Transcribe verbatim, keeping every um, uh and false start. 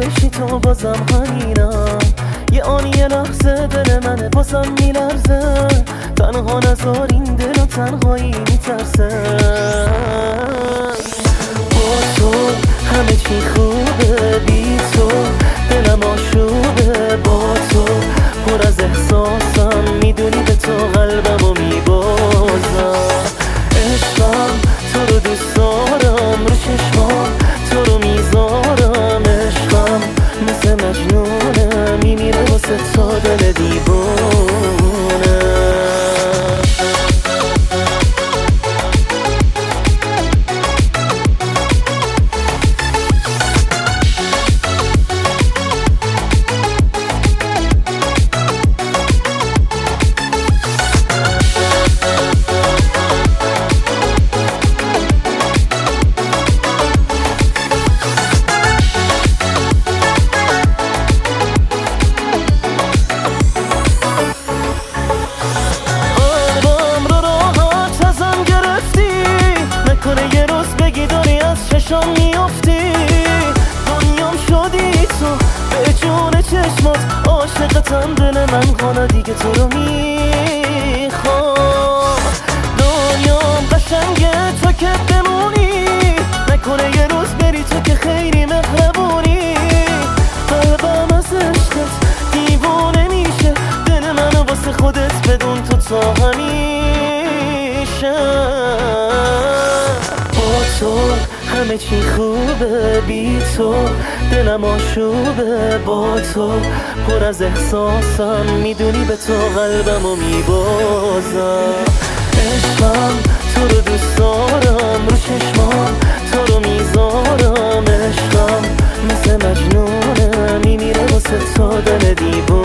میشی تو بازم همینم، یه آن یه لحظه دل منه بازم میلرزه، تنها نذار این دل و تنهایی میترسه. با تو همه چی خوبه، بی تو دلم آشوبه، با تو پر از احساسم، میدونی به تو قلبمو میبازم. عشقم تو رو دوست دارم، رو چشمام تو رو میذارم، عشقم مثل مجنونه، میمیره واسه تا دل دیوونه. یه روز بگی داری از چشام میافتی، دنیام شدی تو به جون چشمات، عاشقتم دل من حالا دیگه تو رو میخوام. دنیام قشنگه تو که بمونی، نکنه یه روز بری تو که خیلی مهربونی، قلبم از عشقت دیوونه میشه، دل منو واسه خودت بدون تو تا همیشه. تو همه چی خوبه، بی تو دلم آشوبه، با تو پر از احساسم، میدونی به تو قلبمو میبازم. عشقم تو رو دوست دارم، رو چشمام تو رو میذارم، عشقم مثل مجنونه، میمیره واسه تا دل دیوونه.